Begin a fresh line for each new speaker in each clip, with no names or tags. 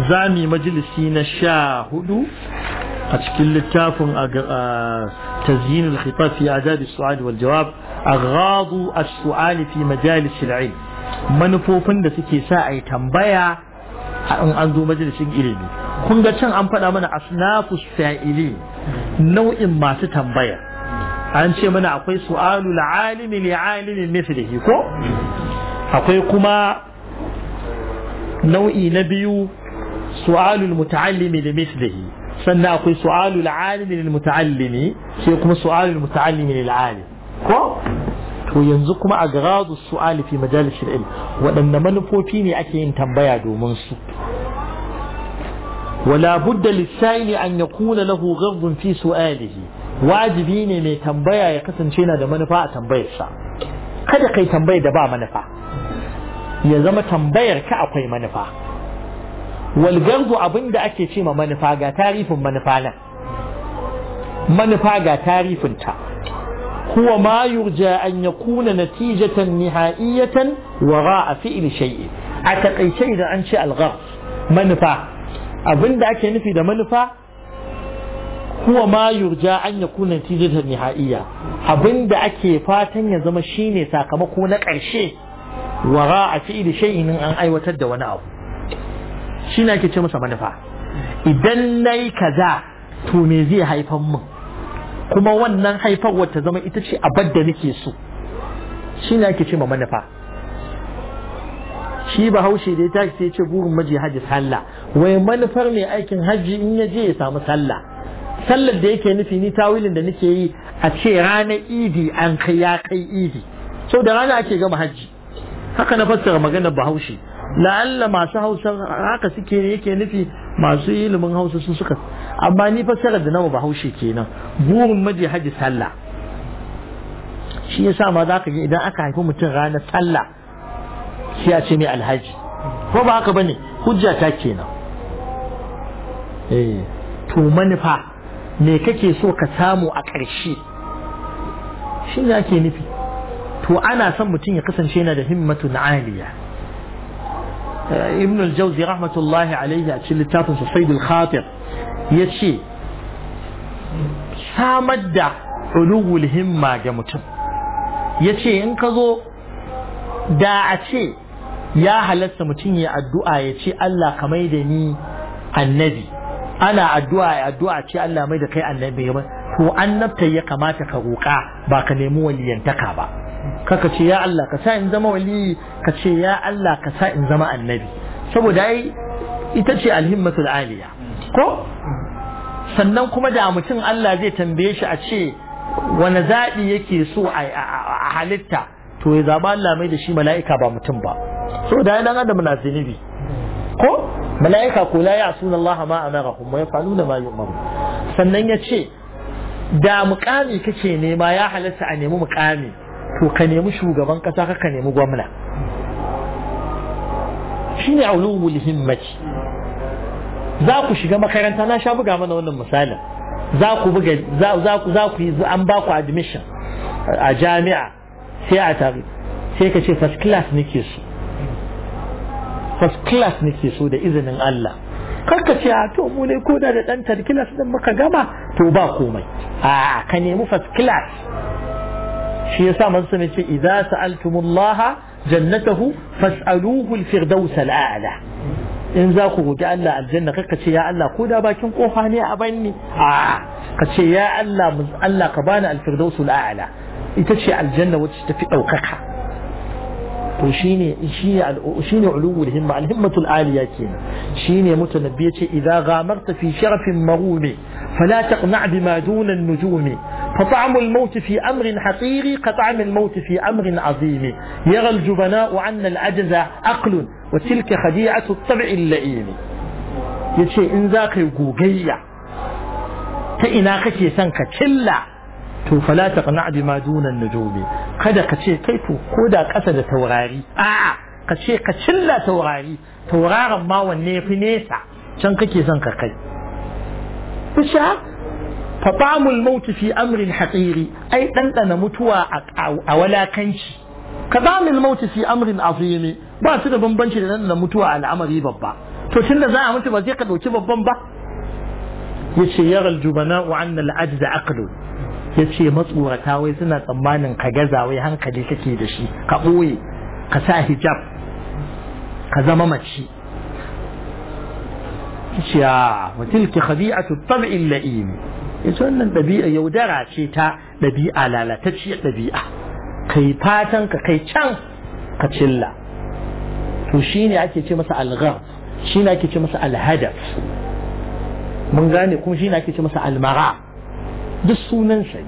زامي مجلسي نشاهد أشكل التافن تزيين الخطاب في آداب السؤال والجواب أغراض السؤال في مجالس العلم manufofin da suke sa a yi tambaya in an zo majalisin ilimi kun ga can an faɗa mana asnafus sa'ili nau'in masu tambaya an ce mana akwai su'alul alimi li alimin mithlihi ko akwai kuma nau'i na biyu su'alul muta'allimi li mithlihi sannan akwai su'alul alimi lil muta'allimi sai kuma su'alul muta'allimi lil alim ko to yanzu kuma a garadu su'ali fi majalisil ilm waɗanne manufofi ne ake yin tambaya domin su wala budda lis-sa'ili an yakuna lahu ghadun fi su'alihi wajibi ne mai tambaya ya kasance yana da manufa a tambayarsa kada kai tambayar da ba manufa ya zama tambayar ka akwai manufa wal gardu abinda ake ce ma manufa ga tarifin manufa nan manufa ga tarifin ta هو ما يرجى أن يكون نتيجة نهائية وراء فعل شيء أتقي شيء أنشأ الغرض منفع أبن ذاك نفي ده منفع هو ما يرجى أن يكون نتيجة نهائية أبن ذاك فاتن يزم شيء ساكمكون كرشي وراء فعل شيء أن أي وتد ونأو شيء ناكي تشمس منفع إذن لي كذا تونيزي هاي فمم kuma wannan haifarwar ta zama ita ce abin da nake so shi ne ake ce ma manufa shi bahaushe da ya tashi sai ce burin maji hajji sallah wai manufar mai aikin hajji in ya je ya samu sallah sallar da yake nufi ni tawilin da nake yi a ce ranar idi an kai ya kai idi so da rana ake gama hajji haka na fassara maganar bahaushe la'alla masu hausa haka suke yake nufi masu ilimin hausa su suka amma ni fassarar da nawa bahaushe kenan burin maji haji sallah shi yasa ma zaka ga idan aka haifi mutum ranar sallah sai a ce mai alhaji ko ba haka bane hujja ta kenan to manufa me kake so ka samu a ƙarshe shi ne ake nufi to ana son mutum ya kasance yana da himmatun aliya ibn al-jawzi rahmatullahi alayhi a cikin littafin sa saidul khatir yace samar da ulul himma ga mutum yace in ka zo da a ce ya halatta mutum ya addu'a ya ce Allah ka mai da ni annabi ana addu'a ce Allah mai da kai annabi to annabta ya kamata ka roƙa ba ka nemi waliyantaka ba kaka ce ya Allah ka sa in zama wali ka ce ya Allah ka sa in zama annabi saboda ai ita ce alhimmatul aliya ko sannan kuma da mutum Allah zai tambaye shi a ce wani zaɓi yake so a halitta to ya zaba Allah mai da shi mala'ika ba mutum ba saboda ai dan adam na zinubi ko mala'ika ko la ya'suna Allah ma amarahum wa yaf'aluna ma yu'maru sannan ya ce da muƙami kake nema ya halatta a nemi muƙami to ka nemi shugaban kasa ka nemi gwamna shine ulul himmati za ku shiga makaranta na sha buga mana wannan misalin za ku buga za ku yi an ba ku admission a jami'a sai a tare sai ka ce first class nake so da izinin Allah karka ce to mu ne ko da dan third class din muka gama to ba komai a ka nemi first class shi yasa man sani ce idza sa'altumullaha jannatahu fas'aluhu al-firdaus al-a'la in za ku roki Allah aljanna kaka ce ya Allah ko da bakin kofa ne a banni ka ce ya Allah ka bani al-firdaus al-a'la ita ce aljanna wacce tafi daukaka to shine ulul himma al-himmatul aliya kenan shine mutanabbi yace idza ghamarta fi sharafin marumi fala taqna' bima duna an-nujumi فطعم الموت في أمر حقيري كطعم الموت في أمر عظيم يرى الجبناء عنا العجز عقل وتلك خديعة الطبع اللئيم يتشي إن ذاك يقوقيا تإنا كتي سنك تلا فلا تقنع بما دون النجوم قد كتشي كيف قد قصد توراري كتشي كتلا توراري تورارا ما والنيف نيسا شنكتي سنك كي فشا فطعم الموت في أمر حقيري أي أنت متوى أولا كنشي كطعم الموت في أمر عظيم ba su da bambanci da nan mutuwa al'amari babba to tunda za a mutu ba zai ka dauki babban ba yace yaral jubana'u anna al-ajza aqlu yace matsurata wai suna tsammanin ka gaza wai hankali kake da shi ka boye ka sa hijab ka zama mace yace wa tilka khadi'atu at-tab'i al-la'im yace wannan dabi'a yaudara ce ta dabi'a lalatacciyar dabi'a kai fatan ka kai can ka cilla to shine ake ce masa al-ghar shine ake ce masa al-hadaf mun gane kuma shine ake ce masa al-mara duk sunan sai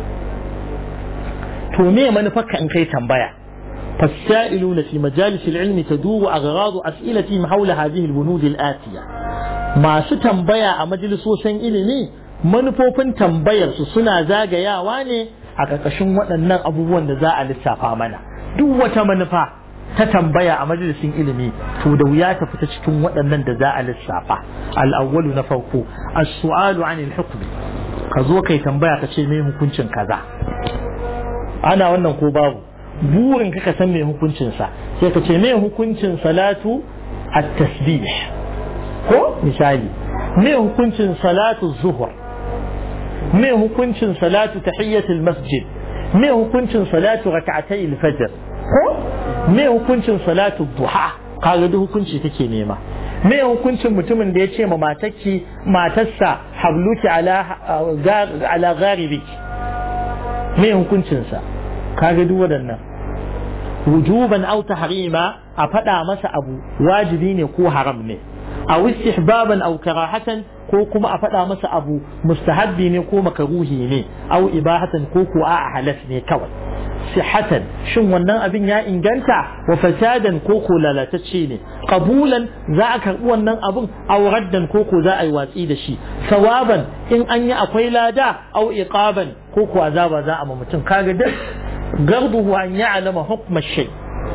to me manufarka in kai tambaya fasailuna fi majalis al-ilm taduru aghrad as'ilatihim hawla hadhihi al-bunud al-atiya masu tambaya a majalisosin ilimi manufofin tambayar su suna zagayawa ne a ƙarƙashin waɗannan abubuwan da za a lissafa mana duk wata manufa ta tambaya a majalisin ilimi to da wuya ta fita cikin waɗannan da za a lissafa al-awwalu na farko as-su'alu 'anil hukm ka zo kai tambaya ka ce me hukuncin kaza ana wannan ko babu burin ka san me hukuncin sa sai ka ce me hukuncin salatu at-tasbih ko misali me hukuncin salatu zuhur me hukuncin salatu tahiyatul masjid me hukuncin salatu rak'atay al-fajr ko me hukuncin salatu duha kaga duk hukunci take nema me hukuncin mutumin da ya ce ma matarsa habluki ala gharibiki me hukuncin sa kaga duk waɗannan wujuban aw tahrima a faɗa masa abu wajibi ne ko haram ne aw istihbaban aw karahatan ko kuma a faɗa masa abu mustahabbi ne ko makaruhi ne aw ibahatan ko a halas ne kawai sihatan shin wannan abin ya inganta wa fasadan ko lalatacce ne qabulan za a karbi wannan abin aw raddan ko za a yi watsi da shi sawaban in an yi akwai lada aw iqaban ko azaba za a ma mutum kaga duk garduhu an ya'lama hukm ash-shay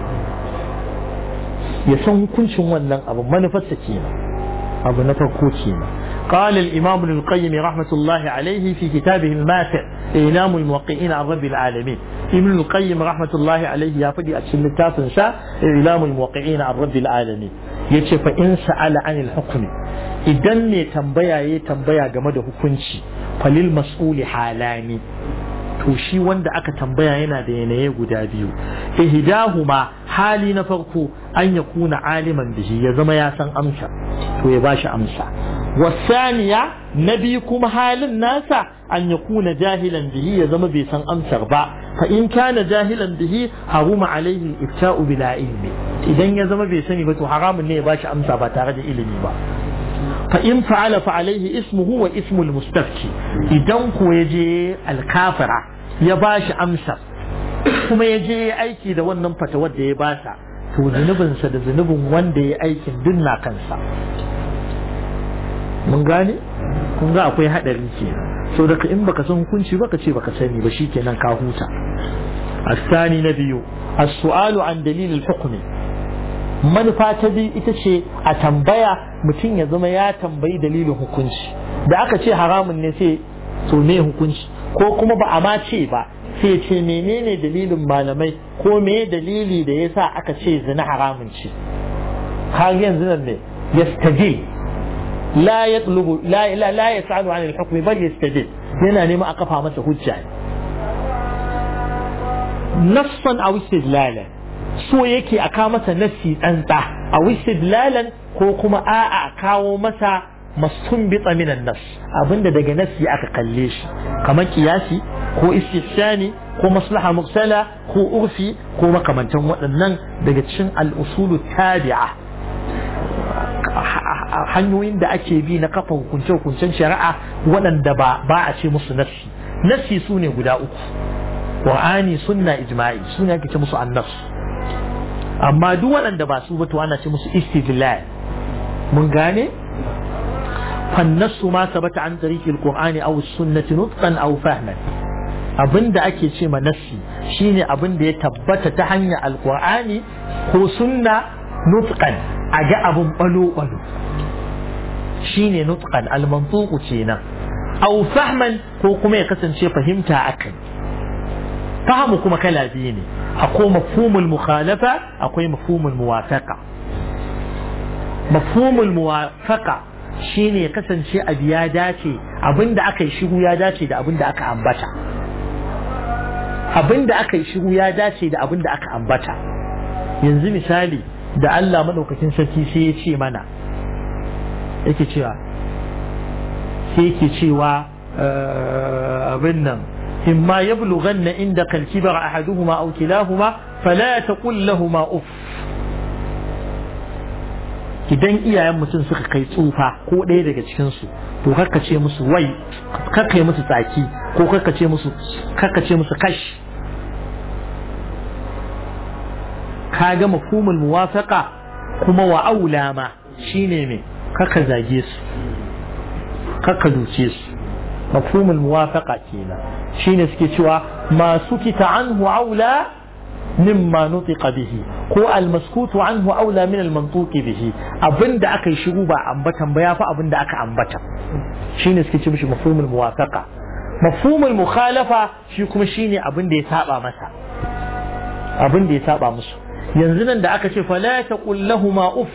ya san hukuncin wannan abu manufarsa kenan abu na farko kenan قال الإمام ابن القيم رحمة الله عليه في كتابه الماتع إعلام الموقعين عن رب العالمين ابن القيم رحمة الله عليه يفدي أشل التافنسا إعلام الموقعين عن رب العالمين يتشف إن سأل عن الحكم إذن يتنبيا جمد حكمشي فللمسؤول حالاني to shi wanda aka tambaya yana da yanayi guda biyu ihdahuma hali na farko an yakuna aliman bihi ya zama ya san amsa to ya bashi amsa wasaniya nabi kuma halin nasa an yakuna jahilan bihi ya zama bai san amsar ba fa in kana jahilan bihi haruma alaihi al-ifta'u bila ilmi idan ya zama bai sani ba to haramun ne ya bashi amsa ba tare da ilimi ba فإن فعل فعليه اسمه واسم المستفتي إذن كو يجي الكافرة يباش أمسر كما يجي أيكي دا ونن فتوى دا يباسا تو ذنبن سد ذنبن وان دا أيكي دنا كنسا من غاني kun ga akwai hadari ke so daga in baka san hukunci baka ce baka sani ba shikenan ka huta الثاني نبيو السؤال عن دليل الحكم manufa ta biyu ita ce a tambaya mutum ya zama ya tambayi dalilin hukunci da aka ce haramun ne sai to me hukunci ko kuma ba a ma ce ba sai ce menene dalilin malamai ko me dalili da yasa aka ce zina haramun ce har yanzu nan ne yastajil la yatlubu la yasalu an al-hukm bal yastajil yana nema a kafa masa hujja nassan aw istidlalan so yake a kawo masa nassi tsantsa a istidlalan ko kuma a'a a kawo masa mastunbita minan nas abinda daga nassi aka kalle shi kamar kiyasi ko istihsani ko maslaha mursala ko urfi ko makamantan waɗannan daga cikin al-usulu tabi'a hanyoyin da ake bi na kafa hukunce-hukuncen shari'a waɗanda ba a ce musu nassi nassi su ne guda uku Qur'ani sunna ijma'i su ne ake ce musu annas amma duk waɗanda ba su ba to ana ce musu istidlal mun gane fannasu ma sabata an tariqi alqur'ani aw sunnati nutqan aw fahman abinda ake ce ma nassi shine abinda ya tabbata ta hanyar alqur'ani ko sunna nutqan a ga abun balo shine nutqan almantuqu kenan aw fahman ko kuma ya kasance fahimta akai fahimu kuma kala biyu ne, akwai mafhumul mukhalafa akwai mafhumul muwafaqa. mafhumul muwafaqa shine ya kasance abu ya dace, abinda aka yi shiru ya dace da abinda aka ambata, abinda aka yi shiru ya dace da abinda aka ambata. yanzu misali da Allah madaukakin sarki sai ya ce mana yake cewa abin nan imma yablughanna indaka al-kibara ahaduhuma aw kilahuma fala taqul lahumu uff. idan iyayen mutum suka kai tsufa ko ɗaya daga cikin su to kakka ce musu wai, kakka yi musu tsaki, ko kakka ce musu kash. kaga mafhumul muwafaqa kuma wa aula ma shine me, kakka zage su, kakka duce su. mafhumul muwafaqa kenan shine suke cewa ma sukita anhu aula mimma nutiqa bihi, ko almaskutu anhu aula min almantuqi bihi. abinda aka yi shiru ba ambatan ba yafi abinda aka ambata, shine suke ce mishi mafhumul muwafaqa. mafhumul mukhalafa shi kuma shine abinda ya saba masa, abinda ya saba musu. yanzu nan da aka ce fala taqul lahumu uff,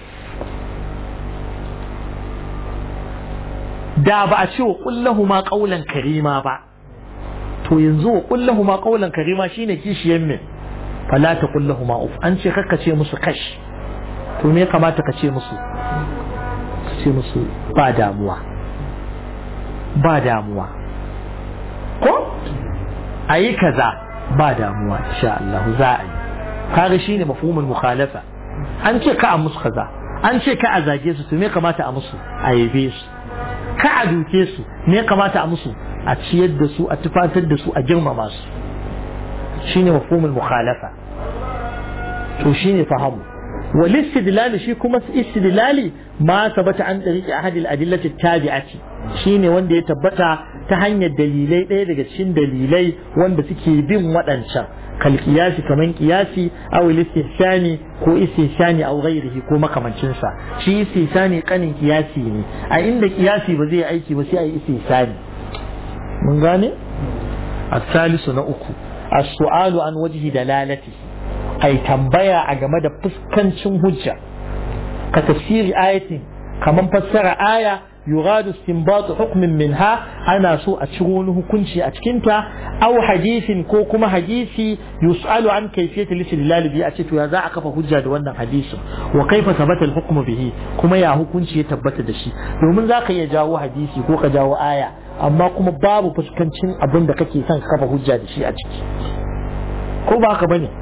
da ba a ce wa qul lahumu qawlan karima ba, to yanzu wa qul lahumu qawlan karima shine kishiyan me, fala taqul lahumu uff. an ce kakka ce musu kash, to me kamata ka ce musu? ka ce musu ba damuwa, ba damuwa, ko ayi kaza ba damuwa insha Allah za a yi. kaga shine mafhumul mukhalafa. an ce ka a musu kaza, an ce ka a zage su, to me kamata a musu? a yabe su. ka a duke su, me kamata a musu? a ciyar da su, a tufatar da su, a girmama su. shine mafhumul mukhalafa. to shine fahamu. wal istidlal shi kuma istidlali ma sabata an tariqi ahad al adillati tabi'ati, shine wanda ya tabbata ta hanyar dalilai ɗaya daga cikin dalilai wanda suke bin waɗancan, kal qiyasi kaman qiyasi aw istihsani ko istihsani aw ghairihi ko makamancin sa. shi istihsani kanin qiyasi ne, a inda qiyasi ba zai aiki ba sai a yi istihsani. mun gane? الثالث نأكو السؤال عن وجه دلالته، أي تنبيا أجمد فسكنشن هجة كتفسير آية كمن فسر آية يغاد استنباط حكم منها أنا سوء أتشغونه كنشي أتكنتا أو حديث كوكما حديثي يسأل عن كيفية الاستدلال به أتشت ويذا عقف هجة دوانا حديث وكيف ثبت الحكم به كما ياهو كنشي يتبت دشي ومن ذاك يجاو حديثي كوكا جاو آية amma kuma babu fuskancin abin da kake son kafa hujja da shi a ciki, ko ba haka bane?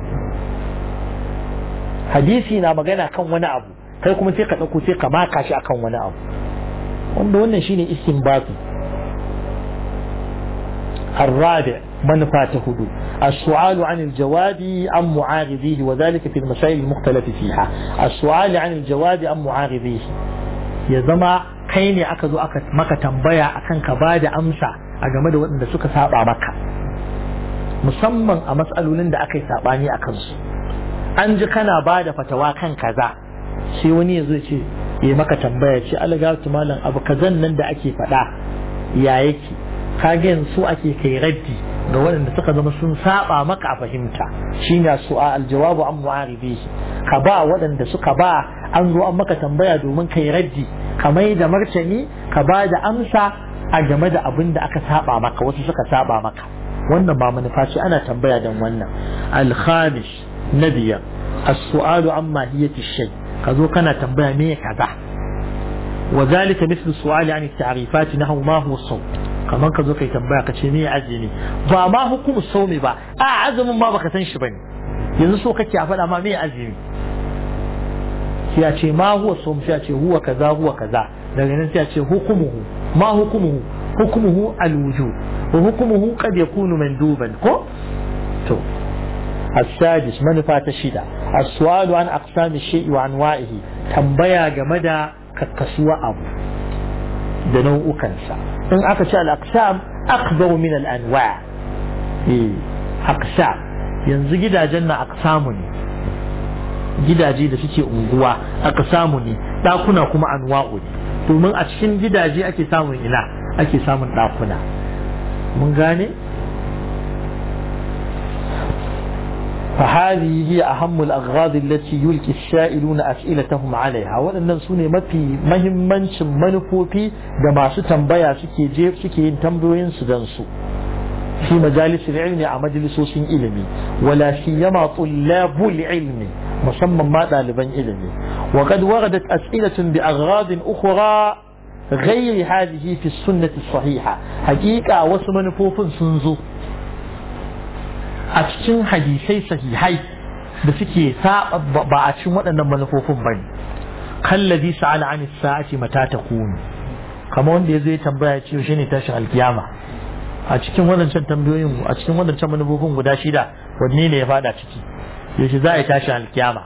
hadisi na magana kan wani abu, kai kuma sai ka dauko sai ka maka shi akan wani abu, wanda wannan shine istinbati. الرابع منفعة هدوء السؤال عن الجواب عن معارضيه، وذلك في المسائل المختلف فيها. السؤال عن الجواب عن معارضيه ya zama kai ne aka zo aka maka tambaya akan ka bada amsa a game da waɗanda suka saba maka, musamman a matsalolin da aka yi sabani a kansu. an ji kana bada fatawa kan kaza, sai wani ya zo ce ya maka tambaya ce algatu malam abu kazan nan da ake faɗa ya yake, kagen su ake kai raddi ga waɗanda suka zama sun saba maka a fahimta. shine su'al aljawabu an mu'aribihi, ka ba waɗanda suka ba, an zo an maka tambaya domin kai raddi, ka mai da martani, ka ba da amsa a game da abin da aka saba maka, wasu suka saba maka. wannan ba manufa ce, ana tambaya dan wannan. al-khamis nabiya as-su'alu an mahiyati shay, ka zo kana tambaya me kaza. wa zalika mithlu su'ali an at-ta'rifat nahu ma huwa as-sawm, kaman ka zo kai tambaya ka ce me azumi, ba ma hukumu sawmi ba, a azumin ma baka san shi bane, yanzu so kake a faɗa ma me azumi. sai ya ce ma huwa sawm, sai ya ce huwa kaza huwa kaza, daga nan sai ya ce hukumuhu, ma hukumuhu, hukumuhu al-wujub wa hukumuhu qad yakunu manduban. ko to السادس منفعة الشدة السؤال عن أقسام الشيء وأنواعه، تنبيا جمدا كالكسوة أبو دنو أكنسا. إن أكشى الأقسام أكبر من الأنواع. أقسام ينزل جدا جنة أقسامني gidaje da suke unguwa aka samu ne, dakuna kuma anwa'u ne, domin a cikin gidaje ake samun ina ake samun dakuna. mun gane? فهذه هي أهم الأغراض التي يلقي السائلون أسئلتهم عليها وأن سوني مفي مهمنش منفوفي دما ستنبيا سكي تنبوين سدنسو في مجالس العلم أو مجلس علمي ولا سيما طلاب العلم مصمم ما طالبا علمي وقد وردت أسئلة بأغراض أخرى غير هذه في السنة الصحيحة حقيقة وسمن فوف سنزو أتشن حديثي صحيحي بسكي ساء بأتشن وأن منفوف بني كالذي سأل عن الساعة متى تكون كما وند يزي تنبيه يشيني تاشن القيامة a cikin wadancan tambayoyin a cikin wadancan manufofin guda shida wanne ne ya fada ciki yaushe za a yi tashi alkiyama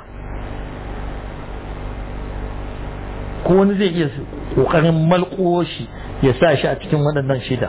ko wani zai iya kokarin malko shi ya sa shi a cikin waɗannan shida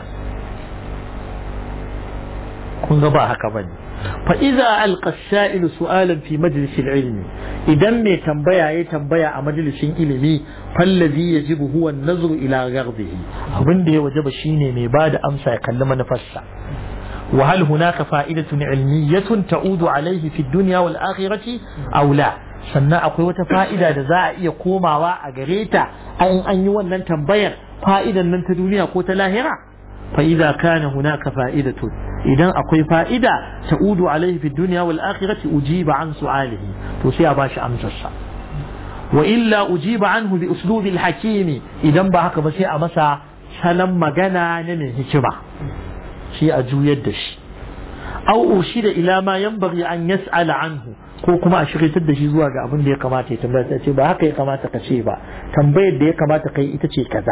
kun ga ba haka bane fa idza alqa as-sa'il su'alan fi majlis al-ilm idan mai tambaya ya tambaya a majalisin ilimi fallazi yajibu huwa an-nazru ila ghadhihi abin da ya wajaba shine mai bada amsa ya kalli manufarsa wa hal hunaka fa'idatun ilmiyyatun ta'udu alayhi fi ad-dunya wal akhirati aw la sannan akwai wata fa'ida da za a iya komawa a gare ta an yi wannan tambayar fa'idan nan ta duniya ko ta lahira fa idza kana hunaka fa'idatun idan akwai fa'ida ta'udu alaihi fi dunya wal akhirati ujiba an su'alihi to sai a bashi amsar sa wa illa ujiba anhu bi uslubi al hakimi idan ba haka ba sai a masa salan magana na mai hikima shi a juyar da shi aw ushida ila ma yanbaghi an yas'ala anhu ko kuma a shirye da shi zuwa ga abin da ya kamata ya tambaya sai ce ba haka ya kamata ka ce ba tambayar da ya kamata kai ita ce kaza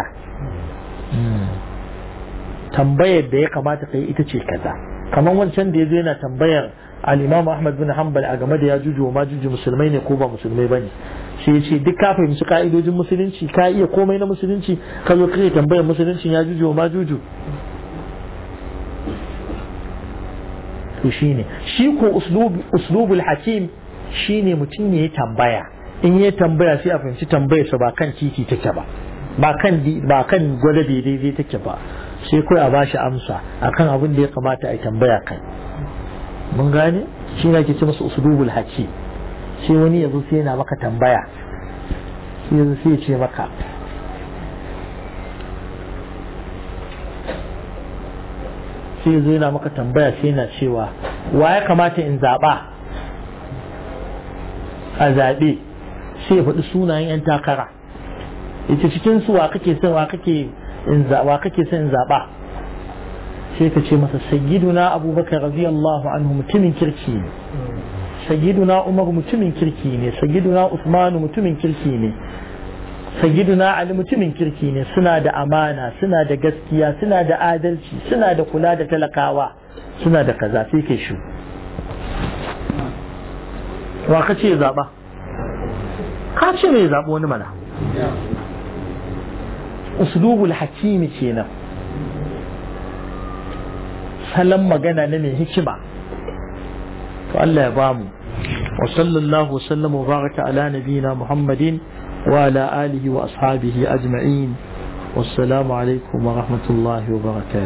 tambayar da ya kamata kai ita ce kaza kamar wancan da yazo yana tambayar al-Imam Ahmad bin Hanbal a game da ya juju ma juju musulmai ne ko ba musulmai bane sai ya ce duk ka fahimci ka'idojin musulunci ka iya komai na musulunci ka zo kai tambayar musuluncin ya juju ma juju to shine shi ko uslubul hakim shine mutum ne ya tambaya in ya tambaya sai a fahimci tambayar sa ba kan titi take ba ba kan gwada daidai take ba sai kai a bashi amsa akan abin da ya kamata a tambaya kai mun gane shi ne ake ce masa uslubul hakim sai wani yazo sai yana maka tambaya sai yazo sai ya ce maka sai yazo yana maka tambaya sai yana cewa wa ya kamata in zaba a zabe sai ya faɗi sunayen yan takara ita cikin su wa kake son wa kake son in zaba sai ka ce masa sayyiduna abubakar radiyallahu anhu mutumin kirki ne sayyiduna umar mutumin kirki ne sayyiduna usman mutumin kirki ne sayyiduna ali mutumin kirki ne suna da amana suna da gaskiya suna da adalci suna da kula da talakawa suna da kaza sai kai shi wa ka ce zaba ka ce me zaba wani mana uslubul hakimi kenan salon magana na mai hikima to Allah ya bamu wa sallallahu wasallam wa baraka ala nabiyina Muhammadin wa ala alihi wa ashabihi ajma'in wassalamu alaikum wa rahmatullahi wa barakatuh